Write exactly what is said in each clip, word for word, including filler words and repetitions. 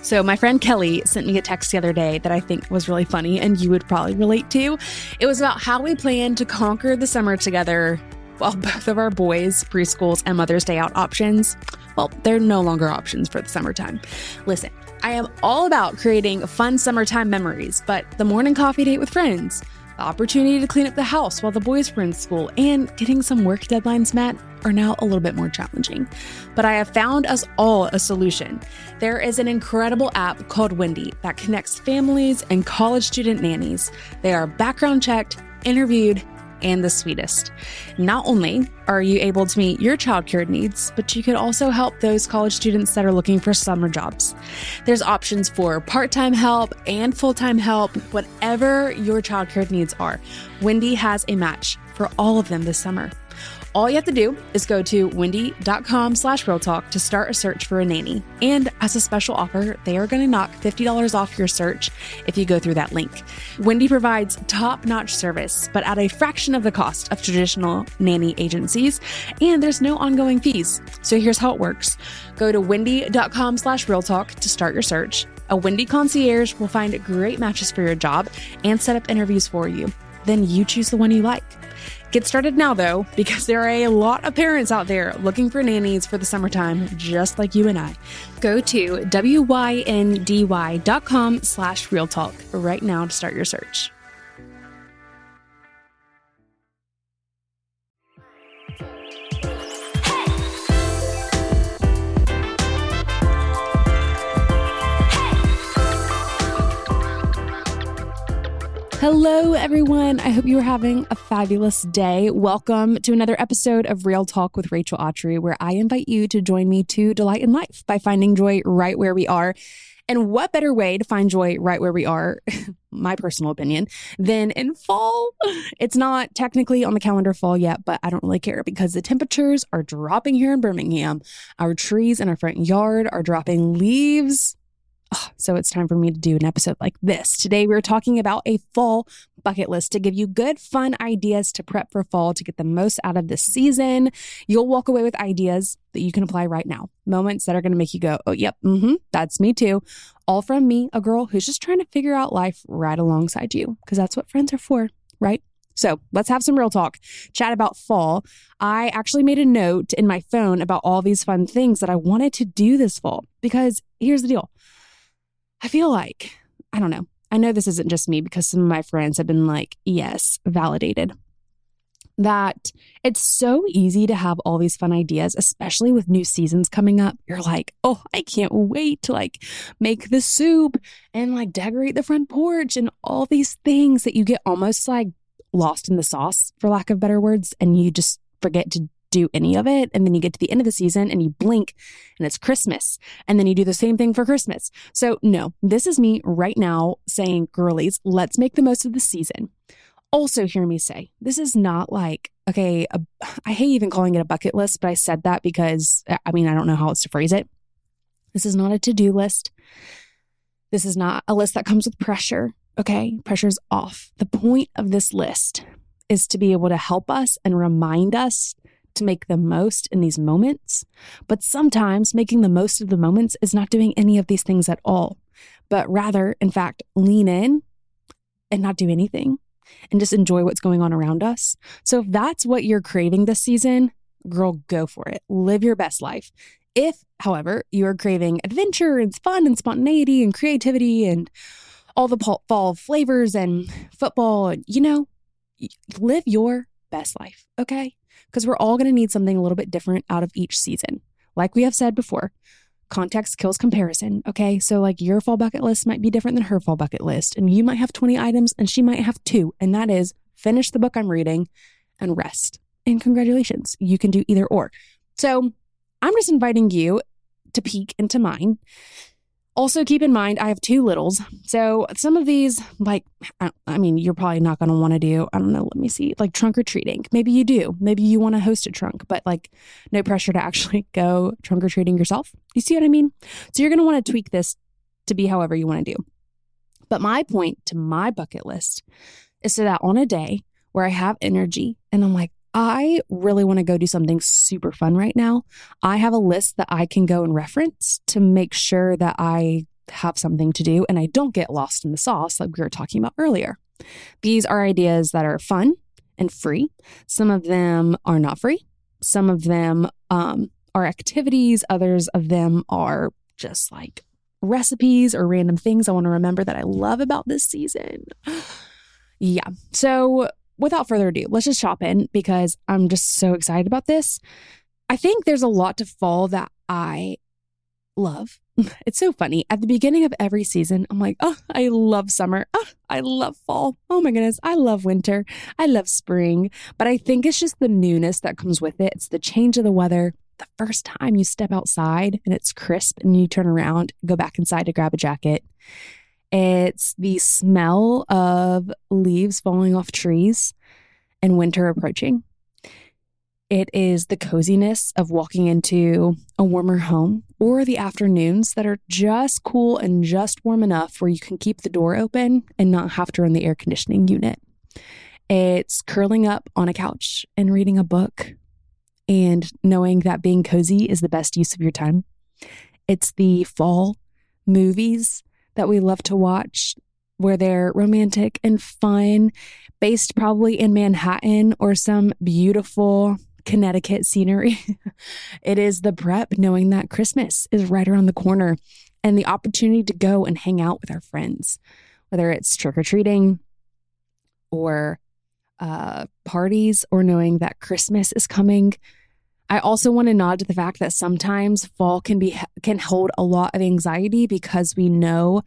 So my friend Kelly sent me a text the other day that I think was really funny and you would probably relate to. It was about how we plan to conquer the summer together while both of our boys' preschools and Mother's Day out options, well, they're no longer options for the summertime. Listen, I am all about creating fun summertime memories, but the morning coffee date with friends, the opportunity to clean up the house while the boys were in school, and getting some work deadlines met are now a little bit more challenging. But I have found us all a solution. There is an incredible app called Wendy that connects families and college student nannies. They are background checked, interviewed, and the sweetest. Not only are you able to meet your childcare needs, but you could also help those college students that are looking for summer jobs. There's options for part-time help and full-time help, whatever your childcare needs are. Wendy has a match for all of them this summer. All you have to do is go to wendy.com slash real talk to start a search for a nanny. And as a special offer, they are going to knock fifty dollars off your search if you go through that link. Wendy provides top-notch service, but at a fraction of the cost of traditional nanny agencies. And there's no ongoing fees. So here's how it works. Go to wendy.com slash real talk to start your search. A Wendy concierge will find great matches for your job and set up interviews for you. Then you choose the one you like. Get started now, though, because there are a lot of parents out there looking for nannies for the summertime, just like you and I. Go to wendy.com slash real talk right now to start your search. Hello, everyone. I hope you are having a fabulous day. Welcome to another episode of Real Talk with Rachel Autry, where I invite you to join me to delight in life by finding joy right where we are. And what better way to find joy right where we are, my personal opinion, than in fall? It's not technically on the calendar fall yet, but I don't really care because the temperatures are dropping here in Birmingham. Our trees in our front yard are dropping leaves. Oh, so it's time for me to do an episode like this. Today, we're talking about a fall bucket list to give you good, fun ideas to prep for fall to get the most out of this season. You'll walk away with ideas that you can apply right now. Moments that are going to make you go, oh, yep, mm-hmm, that's me too. All from me, a girl who's just trying to figure out life right alongside you, because that's what friends are for, right? So let's have some real talk, chat about fall. I actually made a note in my phone about all these fun things that I wanted to do this fall, because here's the deal. I feel like, I don't know, I know this isn't just me because some of my friends have been like, yes, validated, that it's so easy to have all these fun ideas, especially with new seasons coming up. You're like, oh, I can't wait to like make the soup and like decorate the front porch and all these things that you get almost like lost in the sauce, for lack of better words, and you just forget to do any of it. And then you get to the end of the season and you blink and it's Christmas. And then you do the same thing for Christmas. So no, this is me right now saying, girlies, let's make the most of the season. Also, hear me say, this is not like, okay, a, I hate even calling it a bucket list, but I said that because, I mean, I don't know how else to phrase it. This is not a to-do list. This is not a list that comes with pressure. Okay, pressure's off. The point of this list is to be able to help us and remind us to make the most in these moments. But sometimes making the most of the moments is not doing any of these things at all, but rather, in fact, lean in and not do anything and just enjoy what's going on around us. So if that's what you're craving this season, girl, go for it. Live your best life. If, however, you are craving adventure and fun and spontaneity and creativity and all the fall flavors and football, you know, live your best life, okay? Because we're all going to need something a little bit different out of each season. Like we have said before, context kills comparison, okay? So like your fall bucket list might be different than her fall bucket list, and you might have twenty items and she might have two, and that is finish the book I'm reading and rest. And congratulations, you can do either or. So I'm just inviting you to peek into mine. Also, keep in mind, I have two littles. So some of these, like, I mean, you're probably not going to want to do, I don't know, let me see, like trunk or treating. Maybe you do. Maybe you want to host a trunk, but like no pressure to actually go trunk or treating yourself. You see what I mean? So you're going to want to tweak this to be however you want to do. But my point to my bucket list is so that on a day where I have energy and I'm like, I really want to go do something super fun right now, I have a list that I can go and reference to make sure that I have something to do and I don't get lost in the sauce like we were talking about earlier. These are ideas that are fun and free. Some of them are not free. Some of them um, are activities. Others of them are just like recipes or random things I want to remember that I love about this season. Yeah. So without further ado, let's just chop in because I'm just so excited about this. I think there's a lot to fall that I love. It's so funny. At the beginning of every season, I'm like, oh, I love summer. Oh, I love fall. Oh my goodness. I love winter. I love spring. But I think it's just the newness that comes with it. It's the change of the weather. The first time you step outside and it's crisp and you turn around, go back inside to grab a jacket. It's the smell of leaves falling off trees and winter approaching. It is the coziness of walking into a warmer home or the afternoons that are just cool and just warm enough where you can keep the door open and not have to run the air conditioning unit. It's curling up on a couch and reading a book and knowing that being cozy is the best use of your time. It's the fall movies that we love to watch where they're romantic and fun, based probably in Manhattan or some beautiful Connecticut scenery. It is the prep knowing that Christmas is right around the corner and the opportunity to go and hang out with our friends, whether it's trick-or-treating or uh, parties or knowing that Christmas is coming. I also want to nod to the fact that sometimes fall can be can hold a lot of anxiety because we know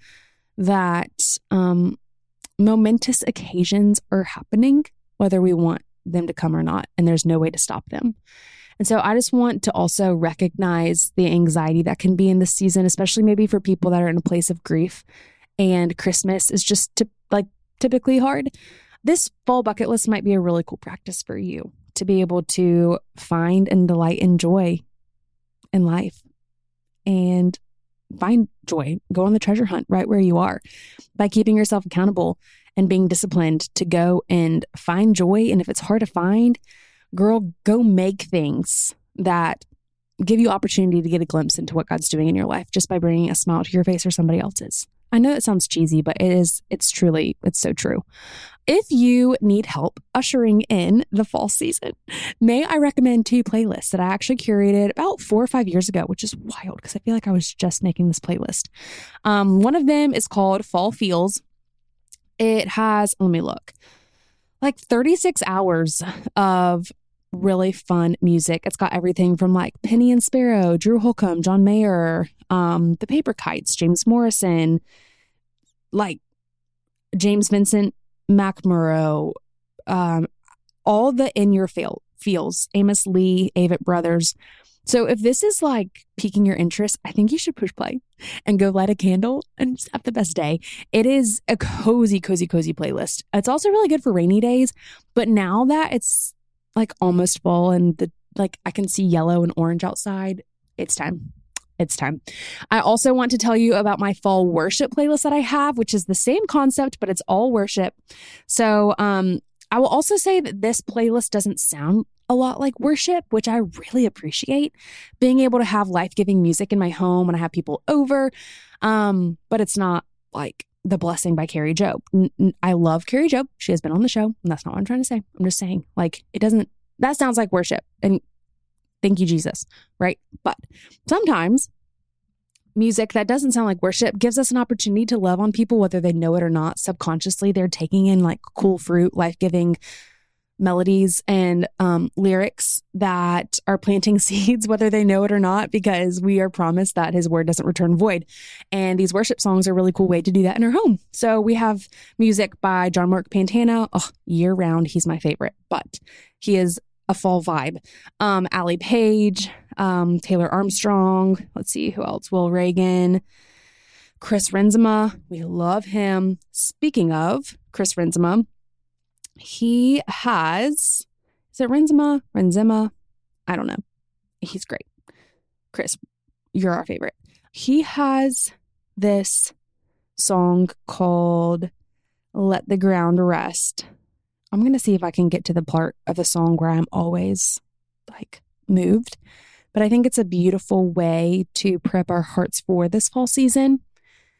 that um, momentous occasions are happening, whether we want them to come or not, and there's no way to stop them. And so I just want to also recognize the anxiety that can be in this season, especially maybe for people that are in a place of grief and Christmas is just t- like typically hard. This fall bucket list might be a really cool practice for you to be able to find and delight in joy in life and find joy. Go on the treasure hunt right where you are by keeping yourself accountable and being disciplined to go and find joy. And if it's hard to find, girl, go make things that give you opportunity to get a glimpse into what God's doing in your life just by bringing a smile to your face or somebody else's. I know it sounds cheesy, but it is, it's truly, it's so true. If you need help ushering in the fall season, may I recommend two playlists that I actually curated about four or five years ago, which is wild because I feel like I was just making this playlist. Um, one of them is called Fall Feels. It has, let me look, like thirty-six hours of really fun music. It's got everything from like Penny and Sparrow, Drew Holcomb, John Mayer, um, The Paper Kites, James Morrison, like James Vincent McMurrow, um, all the In Your Feel, Feels, Amos Lee, Avett Brothers. So if this is like piquing your interest, I think you should push play and go light a candle and just have the best day. It is a cozy, cozy, cozy playlist. It's also really good for rainy days. But now that it's like almost fall and the like I can see yellow and orange outside, it's time. It's time. I also want to tell you about my fall worship playlist that I have, which is the same concept, but it's all worship. So um, I will also say that this playlist doesn't sound a lot like worship, which I really appreciate. Being able to have life-giving music in my home when I have people over, um, but it's not like The Blessing by Carrie Joe. N- n- I love Carrie Joe. She has been on the show, and that's not what I'm trying to say. I'm just saying, like, it doesn't, that sounds like worship, and thank you, Jesus, right? But sometimes music that doesn't sound like worship gives us an opportunity to love on people, whether they know it or not. Subconsciously, they're taking in like cool fruit, life-giving melodies and um, lyrics that are planting seeds, whether they know it or not, because we are promised that his word doesn't return void. And these worship songs are a really cool way to do that in our home. So we have music by John Mark Pantana. Oh, year round, he's my favorite, but he is a fall vibe. Um, Allie Page, um, Taylor Armstrong. Let's see who else. Will Reagan, Chris Renzema. We love him. Speaking of Chris Renzema, he has, is it Renzema? Renzema? I don't know. He's great. Chris, you're our favorite. He has this song called Let the Ground Rest. I'm going to see if I can get to the part of the song where I'm always like moved. But I think it's a beautiful way to prep our hearts for this fall season.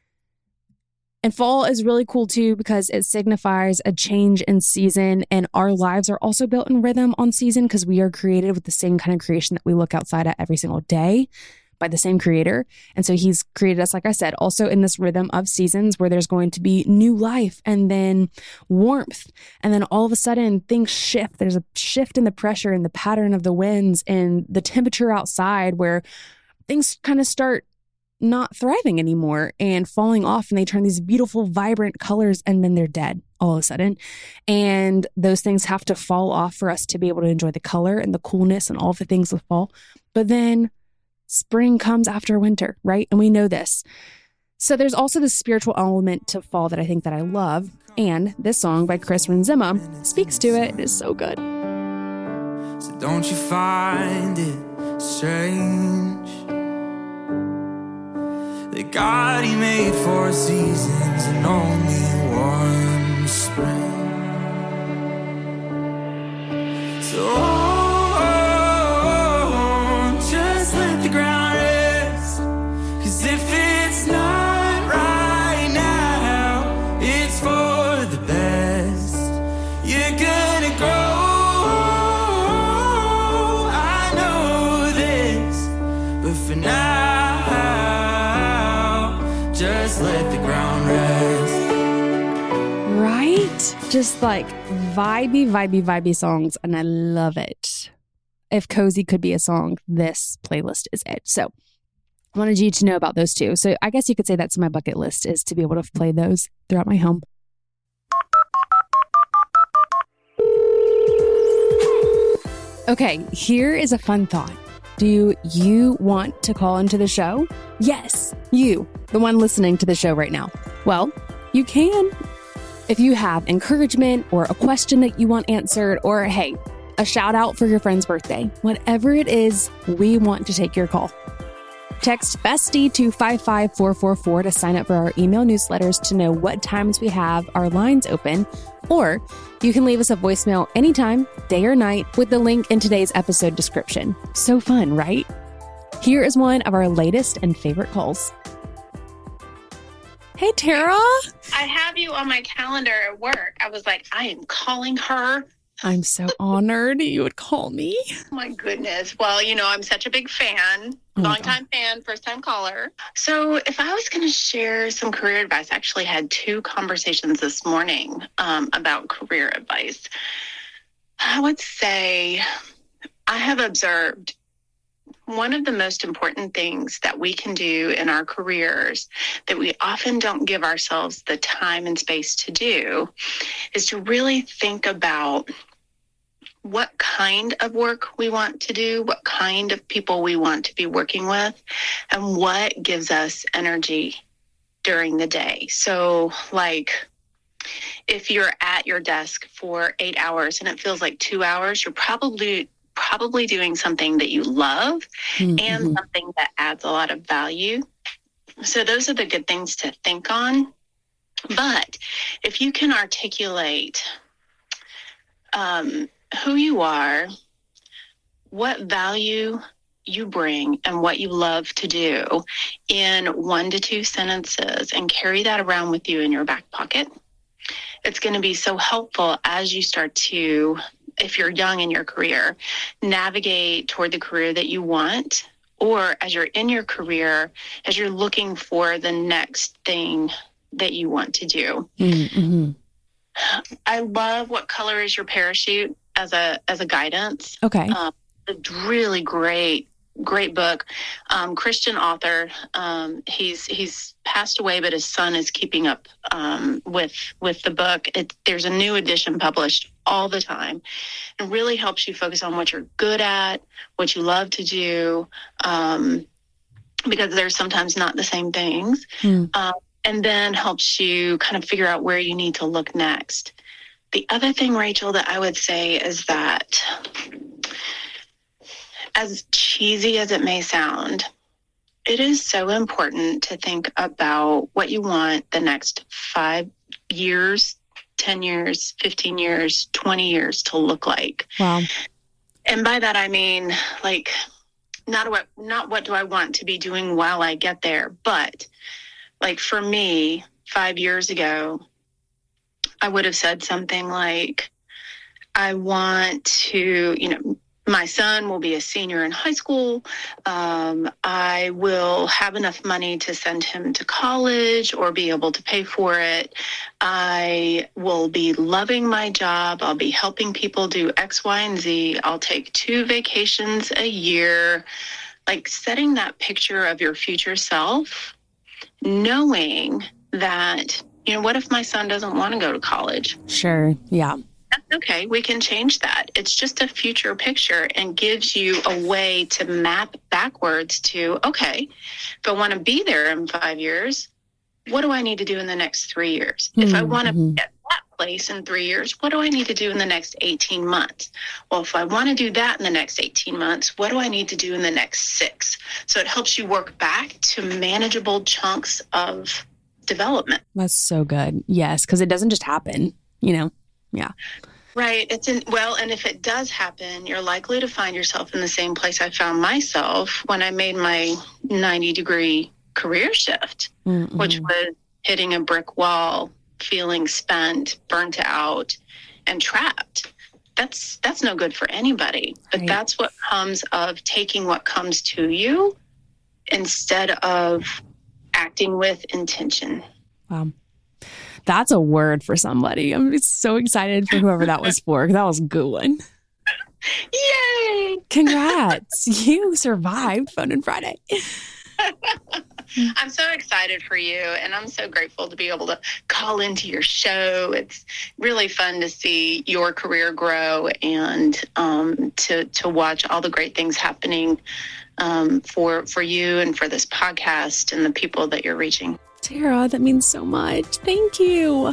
And fall is really cool too because it signifies a change in season, and our lives are also built in rhythm on season because we are created with the same kind of creation that we look outside at every single day by the same creator. And so he's created us, like I said, also in this rhythm of seasons where there's going to be new life and then warmth. And then all of a sudden things shift. There's a shift in the pressure and the pattern of the winds and the temperature outside where things kind of start not thriving anymore and falling off, and they turn these beautiful, vibrant colors, and then they're dead all of a sudden. And those things have to fall off for us to be able to enjoy the color and the coolness and all the things of fall. But then spring comes after winter, right? And we know this. So there's also this spiritual element to fall that I think that I love. And this song by Chris Renzema speaks to it. It is so good. So don't you find it strange that God, he made four seasons and only one spring? So oh, just let the ground rest, 'cause if it's not right now, it's for the best. You're gonna grow, I know this, but for now, just let the ground rest. Right? Just like vibey, vibey, vibey songs. And I love it. If cozy could be a song, this playlist is it. So I wanted you to know about those two. So I guess you could say that's my bucket list, is to be able to play those throughout my home. Okay, here is a fun thought. Do you want to call into the show? Yes, you, the one listening to the show right now. Well, you can. If you have encouragement or a question that you want answered, or hey, a shout out for your friend's birthday, whatever it is, we want to take your call. Text BESTIE to five five four four four to sign up for our email newsletters to know what times we have our lines open, or you can leave us a voicemail anytime, day or night, with the link in today's episode description. So fun, right? Here is one of our latest and favorite calls. Hey, Tara. I have you on my calendar at work. I was like, I am calling her. I'm so honored you would call me. Oh my goodness. Well, you know, I'm such a big fan, Oh my long time fan, first time caller. So if I was going to share some career advice, I actually had two conversations this morning um, about career advice. I would say I have observed one of the most important things that we can do in our careers that we often don't give ourselves the time and space to do is to really think about what kind of work we want to do, what kind of people we want to be working with, and what gives us energy during the day. So like if you're at your desk for eight hours and it feels like two hours, you're probably probably doing something that you love mm-hmm. and something that adds a lot of value. So those are the good things to think on. But if you can articulate um, who you are, what value you bring, and what you love to do in one to two sentences, and carry that around with you in your back pocket, it's going to be so helpful as you start to, if you're young in your career, navigate toward the career that you want, or as you're in your career, as you're looking for the next thing that you want to do. Mm-hmm. I love What Color Is Your Parachute as a as a guidance. Okay. Um, a really great, great book. Um, Christian author. Um, he's he's passed away, but his son is keeping up um, with with the book. It, there's a new edition published all the time. It really helps you focus on what you're good at, what you love to do, um, because they're sometimes not the same things. Mm. Um, and then helps you kind of figure out where you need to look next. The other thing, Rachel, that I would say is that, as cheesy as it may sound, it is so important to think about what you want the next five years, ten years, fifteen years, twenty years to look like. Wow. And by that, I mean, like, not what, not what do I want to be doing while I get there, but like for me, five years ago, I would have said something like, I want to, you know, my son will be a senior in high school. Um, I will have enough money to send him to college or be able to pay for it. I will be loving my job. I'll be helping people do X, Y, and Z. I'll take two vacations a year. Like setting that picture of your future self, knowing that, you know, what if my son doesn't want to go to college? Sure. Yeah. That's okay. We can change that. It's just a future picture and gives you a way to map backwards to, okay, if I want to be there in five years, what do I need to do in the next three years? Mm-hmm. If I want to be at that place in three years, what do I need to do in the next eighteen months? Well, if I want to do that in the next eighteen months, what do I need to do in the next six? So it helps you work back to manageable chunks of development. That's so good. Yes, because it doesn't just happen, you know? Yeah. Right. It's in, well, and if it does happen, you're likely to find yourself in the same place I found myself when I made my ninety degree career shift, mm-hmm. which was hitting a brick wall, feeling spent, burnt out, and trapped. That's, that's no good for anybody, but right. That's what comes of taking what comes to you instead of acting with intention. Wow. That's a word for somebody. I'm so excited for whoever that was for. That was a good one. Yay! Congrats. You survived Phone and Friday. I'm so excited for you, and I'm so grateful to be able to call into your show. It's really fun to see your career grow and um, to to watch all the great things happening um, for for you and for this podcast and the people that you're reaching. Tara, that means so much. Thank you.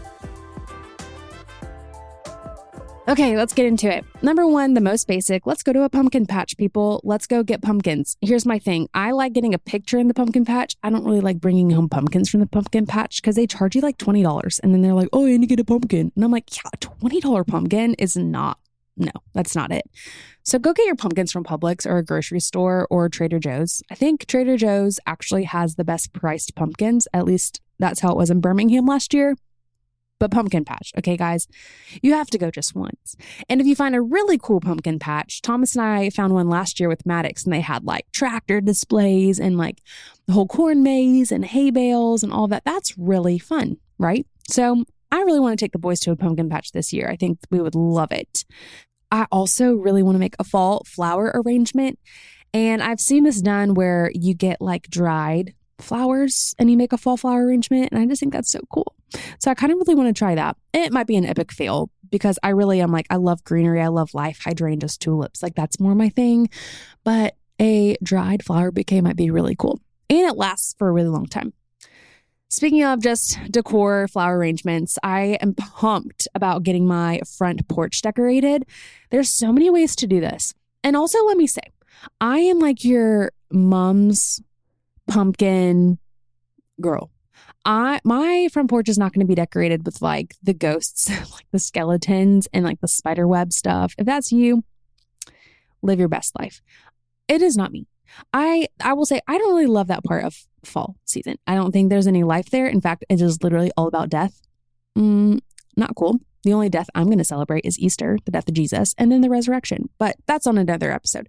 Okay, let's get into it. Number one, the most basic. Let's go to a pumpkin patch, people. Let's go get pumpkins. Here's my thing. I like getting a picture in the pumpkin patch. I don't really like bringing home pumpkins from the pumpkin patch because they charge you like twenty dollars. And then they're like, oh, you need to get a pumpkin. And I'm like, yeah, a twenty dollars pumpkin is not, no, that's not it. So go get your pumpkins from Publix or a grocery store or Trader Joe's. I think Trader Joe's actually has the best priced pumpkins. At least that's how it was in Birmingham last year. But pumpkin patch, okay, guys, you have to go just once. And if you find a really cool pumpkin patch, Thomas and I found one last year with Maddox, and they had like tractor displays and like the whole corn maze and hay bales and all that. That's really fun, right? So I really want to take the boys to a pumpkin patch this year. I think we would love it. I also really want to make a fall flower arrangement. And I've seen this done where you get like dried flowers and you make a fall flower arrangement. And I just think that's so cool. So I kind of really want to try that. It might be an epic fail because I really am like, I love greenery. I love life, hydrangeas, tulips. Like that's more my thing. But a dried flower bouquet might be really cool. And it lasts for a really long time. Speaking of just decor, flower arrangements, I am pumped about getting my front porch decorated. There's so many ways to do this. And also, let me say, I am like your mom's pumpkin girl. I my front porch is not going to be decorated with like the ghosts, like the skeletons and like the spider web stuff. If that's you, live your best life. It is not me. I I will say I don't really love that part of fall season. I don't think there's any life there. In fact, it is literally all about death. Mm, not cool. The only death I'm going to celebrate is Easter, the death of Jesus, and then the resurrection. But that's on another episode.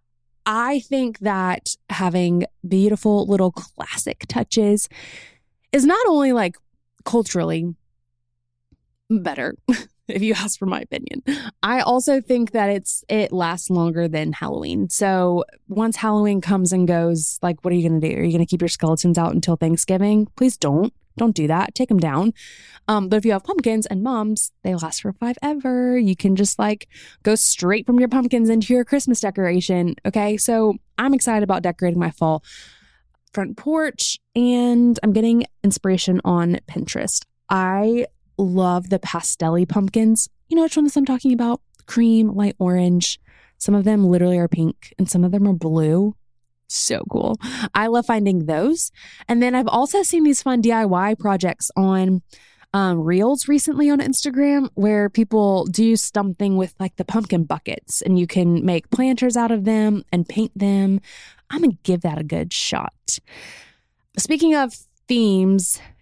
I think that having beautiful little classic touches is not only like culturally better, if you ask for my opinion. I also think that it's it lasts longer than Halloween. So once Halloween comes and goes, like, what are you going to do? Are you going to keep your skeletons out until Thanksgiving? Please don't. Don't do that. Take them down. Um, but if you have pumpkins and mums, they last for forever. You can just like go straight from your pumpkins into your Christmas decoration. Okay. So I'm excited about decorating my fall front porch, and I'm getting inspiration on Pinterest. I love the pastel-y pumpkins. You know which ones I'm talking about? Cream, light orange. Some of them literally are pink and some of them are blue. So cool. I love finding those. And then I've also seen these fun D I Y projects on um, Reels recently on Instagram where people do something with like the pumpkin buckets and you can make planters out of them and paint them. I'm going to give that a good shot. Speaking of themes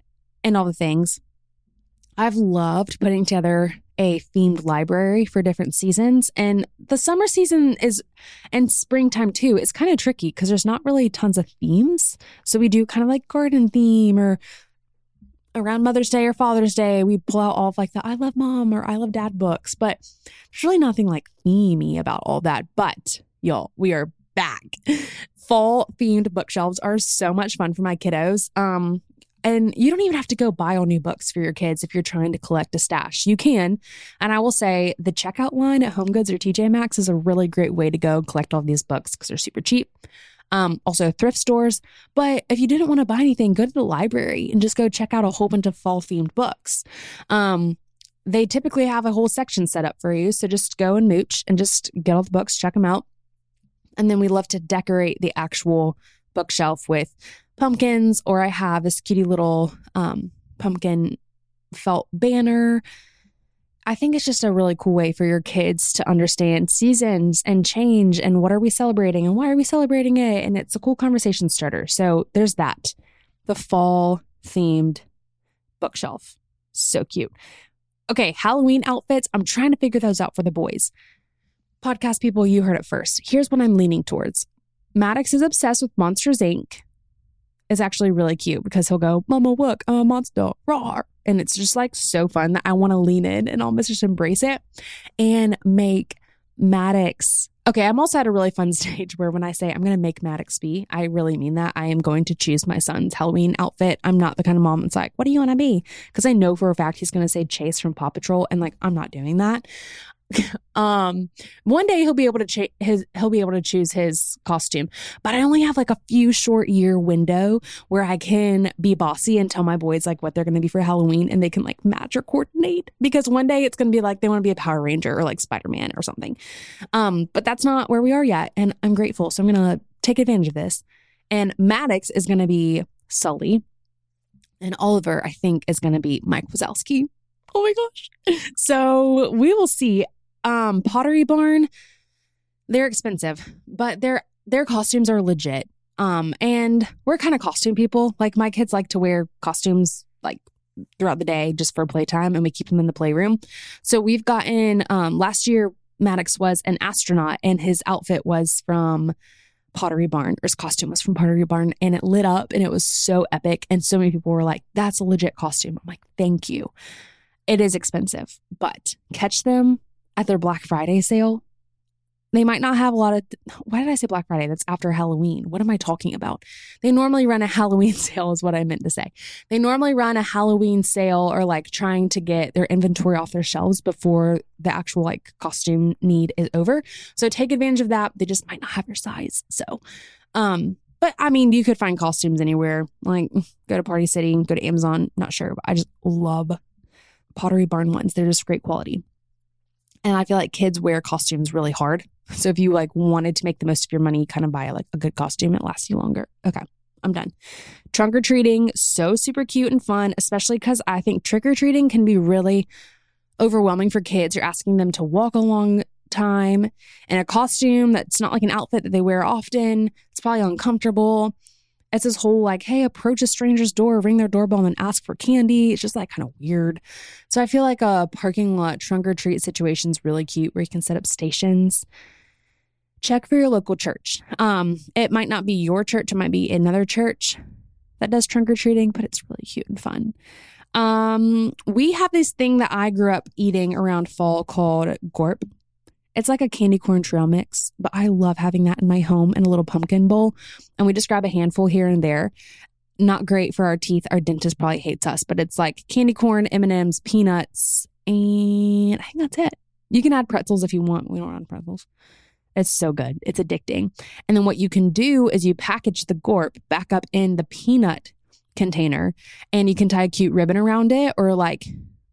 and all the things. I've loved putting together a themed library for different seasons. And the summer season is, and springtime too, is kind of tricky because there's not really tons of themes. So we do kind of like garden theme, or around Mother's Day or Father's Day, we pull out all of like the I Love Mom or I Love Dad books. But there's really nothing like themey about all that. But y'all, we are back. Fall themed bookshelves are so much fun for my kiddos. Um, And you don't even have to go buy all new books for your kids if you're trying to collect a stash. You can. And I will say the checkout line at HomeGoods or T J Maxx is a really great way to go collect all these books because they're super cheap. Um, also thrift stores. But if you didn't want to buy anything, go to the library and just go check out a whole bunch of fall themed books. Um, they typically have a whole section set up for you. So just go and mooch and just get all the books, check them out. And then we love to decorate the actual bookshelf with pumpkins, or I have this cutie little um, pumpkin felt banner. I think it's just a really cool way for your kids to understand seasons and change and what are we celebrating and why are we celebrating it. And it's a cool conversation starter. So there's that. The fall themed bookshelf. So cute. Okay, Halloween outfits. I'm trying to figure those out for the boys. Podcast people, you heard it first. Here's what I'm leaning towards. Maddox is obsessed with Monsters, Incorporated. It's actually really cute because he'll go, Mama, look, I'm a monster, roar. And it's just like so fun that I want to lean in and almost just embrace it and make Maddox. Okay, I'm also at a really fun stage where when I say I'm going to make Maddox be, I really mean that. I am going to choose my son's Halloween outfit. I'm not the kind of mom that's like, what do you want to be? Because I know for a fact he's going to say Chase from Paw Patrol. And like, I'm not doing that. um one day he'll be able to cha- his he'll be able to choose his costume, but I only have like a few short year window where I can be bossy and tell my boys like what they're going to be for Halloween, and they can like match or coordinate, because one day it's going to be like they want to be a Power Ranger or like Spider-Man or something. Um but that's not where we are yet, and I'm grateful, so I'm going to take advantage of this. And Maddox is going to be Sully, and Oliver I think is going to be Mike Wazowski. Oh my gosh. So we will see. Um, Pottery Barn, they're expensive, but their their costumes are legit. Um, and we're kind of costume people. Like my kids like to wear costumes like throughout the day just for playtime, and we keep them in the playroom. So we've gotten um last year Maddox was an astronaut, and his outfit was from Pottery Barn, or his costume was from Pottery Barn, and it lit up and it was so epic. And so many people were like, that's a legit costume. I'm like, thank you. It is expensive, but catch them at their Black Friday sale. They might not have a lot of, th- why did I say Black Friday? That's after Halloween. What am I talking about? They normally run a Halloween sale is what I meant to say. They normally run a Halloween sale, or like trying to get their inventory off their shelves before the actual like costume need is over. So take advantage of that. They just might not have your size. So, um, but I mean, you could find costumes anywhere. Like go to Party City, go to Amazon. Not sure, but I just love Pottery Barn ones. They're just great quality. And I feel like kids wear costumes really hard. So if you like wanted to make the most of your money, kind of buy like a good costume, it lasts you longer. Okay, I'm done. Trunk or treating, so super cute and fun, especially because I think trick or treating can be really overwhelming for kids. You're asking them to walk a long time in a costume that's not like an outfit that they wear often. It's probably uncomfortable. It's this whole like, hey, approach a stranger's door, ring their doorbell, and ask for candy. It's just like kind of weird. So I feel like a parking lot trunk or treat situation is really cute, where you can set up stations. Check for your local church. Um, it might not be your church. It might be another church that does trunk or treating, but it's really cute and fun. Um, we have this thing that I grew up eating around fall called Gorp. It's like a candy corn trail mix, but I love having that in my home in a little pumpkin bowl. And we just grab a handful here and there. Not great for our teeth. Our dentist probably hates us, but it's like candy corn, M and M's, peanuts, and I think that's it. You can add pretzels if you want. We don't add pretzels. It's so good. It's addicting. And then what you can do is you package the Gorp back up in the peanut container, and you can tie a cute ribbon around it, or like,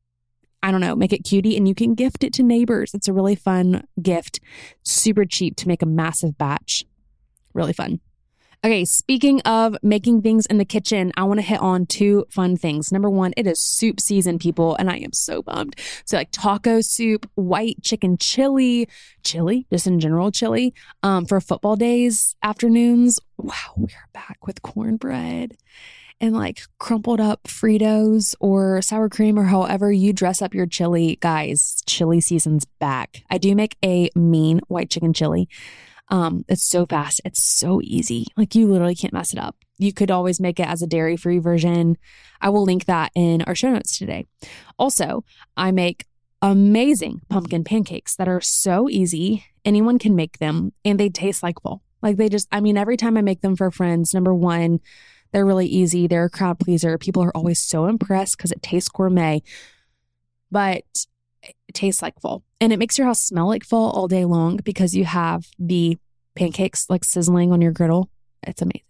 I don't know, make it cutie, and you can gift it to neighbors. It's a really fun gift. Super cheap to make a massive batch. Really fun. Okay, speaking of making things in the kitchen, I want to hit on two fun things. Number one, it is soup season, people, and I am so bummed. So like taco soup, white chicken chili, chili, just in general chili, um, for football days, afternoons. Wow, we are back with cornbread and like crumpled up Fritos or sour cream or however you dress up your chili. Guys, chili season's back. I do make a mean white chicken chili. Um, it's so fast. It's so easy. Like you literally can't mess it up. You could always make it as a dairy-free version. I will link that in our show notes today. Also, I make amazing pumpkin pancakes that are so easy. Anyone can make them and they taste like fall. Like they just, I mean, every time I make them for friends, number one, they're really easy. They're a crowd pleaser. People are always so impressed because it tastes gourmet, but it tastes like fall. And it makes your house smell like fall all day long because you have the pancakes like sizzling on your griddle. It's amazing.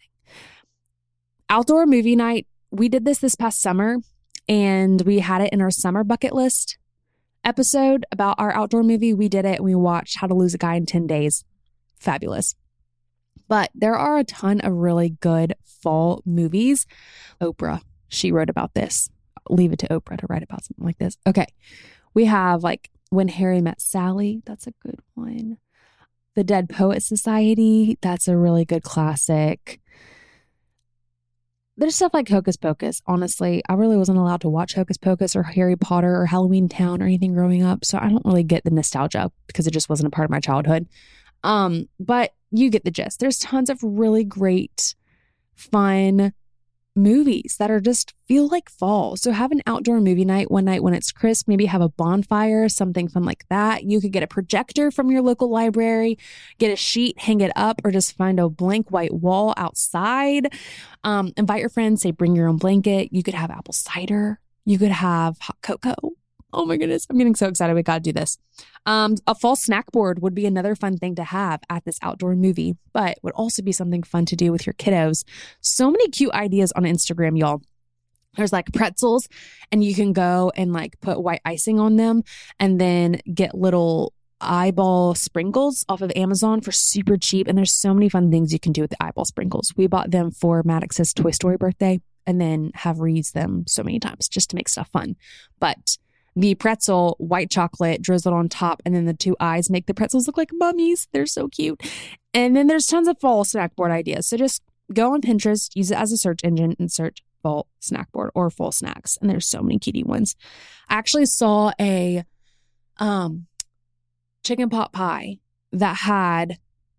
Outdoor movie night. We did this this past summer and we had it in our summer bucket list episode about our outdoor movie. We did it. We watched How to Lose a Guy in ten days. Fabulous. But there are a ton of really good fall movies. Oprah, she wrote about this. I'll leave it to Oprah to write about something like this. Okay. We have like When Harry Met Sally. That's a good one. The Dead Poet Society. That's a really good classic. There's stuff like Hocus Pocus. Honestly, I really wasn't allowed to watch Hocus Pocus or Harry Potter or Halloween Town or anything growing up. So I don't really get the nostalgia because it just wasn't a part of my childhood. Um, but you get the gist. There's tons of really great, fun movies that are just feel like fall. So have an outdoor movie night one night when it's crisp, maybe have a bonfire, something fun like that. You could get a projector from your local library, get a sheet, hang it up, or just find a blank white wall outside. Um, invite your friends, say bring your own blanket. You could have apple cider. You could have hot cocoa. Oh my goodness, I'm getting so excited. We got to do this. Um, a fall snack board would be another fun thing to have at this outdoor movie, but would also be something fun to do with your kiddos. So many cute ideas on Instagram, y'all. There's like pretzels and you can go and like put white icing on them and then get little eyeball sprinkles off of Amazon for super cheap. And there's so many fun things you can do with the eyeball sprinkles. We bought them for Maddox's Toy Story birthday and then have reused them so many times just to make stuff fun. But the pretzel, white chocolate drizzled on top, and then the two eyes make the pretzels look like mummies. They're so cute. And then there's tons of fall snack board ideas. So just go on Pinterest, use it as a search engine, and search fall snack board or fall snacks. And there's so many cutie ones. I actually saw a um, chicken pot pie that had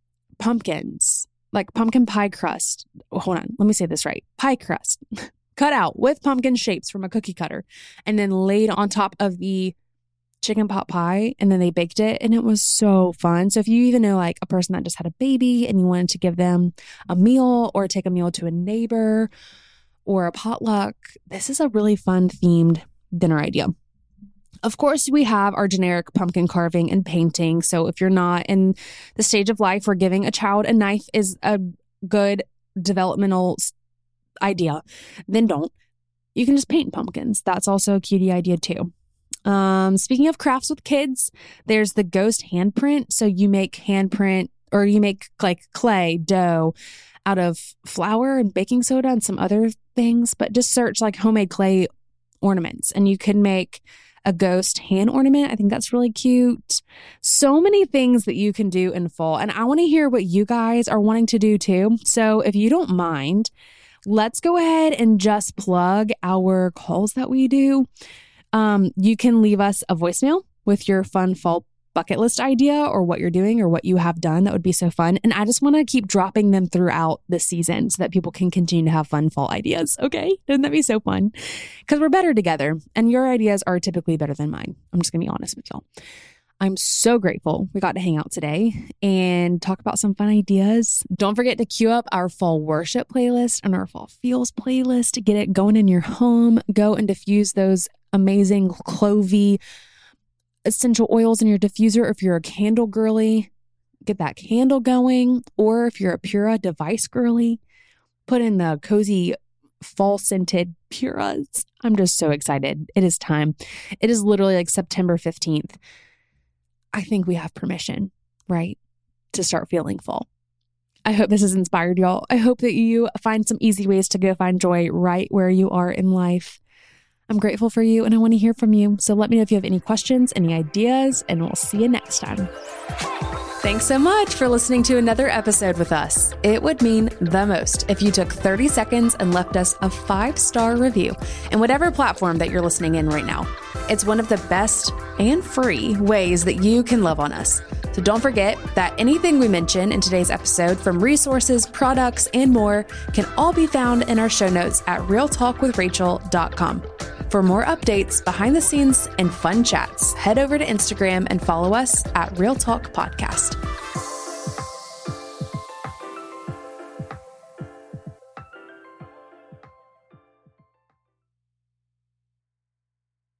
pumpkins, like pumpkin pie crust. Hold on, let me say this right. Pie crust. Cut out with pumpkin shapes from a cookie cutter and then laid on top of the chicken pot pie. And then they baked it and it was so fun. So if you even know like a person that just had a baby and you wanted to give them a meal or take a meal to a neighbor or a potluck, this is a really fun themed dinner idea. Of course, we have our generic pumpkin carving and painting. So if you're not in the stage of life where giving a child a knife is a good developmental idea, then don't. You can just paint pumpkins. That's also a cutie idea too. Um, speaking of crafts with kids, there's the ghost handprint. So you make handprint or you make like clay dough out of flour and baking soda and some other things, but just search like homemade clay ornaments and you can make a ghost hand ornament. I think that's really cute. So many things that you can do in fall. And I want to hear what you guys are wanting to do too. So if you don't mind, let's go ahead and just plug our calls that we do. Um, you can leave us a voicemail with your fun fall bucket list idea or what you're doing or what you have done. That would be so fun. And I just want to keep dropping them throughout the season so that people can continue to have fun fall ideas. Okay? Doesn't that be so fun? Because we're better together and your ideas are typically better than mine. I'm just going to be honest with y'all. I'm so grateful we got to hang out today and talk about some fun ideas. Don't forget to queue up our fall worship playlist and our fall feels playlist to get it going in your home. Go and diffuse those amazing clovey essential oils in your diffuser. If you're a candle girly, get that candle going. Or if you're a Pura device girly, put in the cozy fall scented Puras. I'm just so excited. It is time. It is literally like September fifteenth. I think we have permission, right, to start feeling fall. I hope this has inspired y'all. I hope that you find some easy ways to go find joy right where you are in life. I'm grateful for you and I want to hear from you. So let me know if you have any questions, any ideas, and we'll see you next time. Thanks so much for listening to another episode with us. It would mean the most if you took thirty seconds and left us a five-star review in whatever platform that you're listening in right now. It's one of the best and free ways that you can love on us. So don't forget that anything we mention in today's episode, from resources, products, and more, can all be found in our show notes at real talk with rachel dot com. For more updates, behind the scenes, and fun chats, head over to Instagram and follow us at Real Talk Podcast.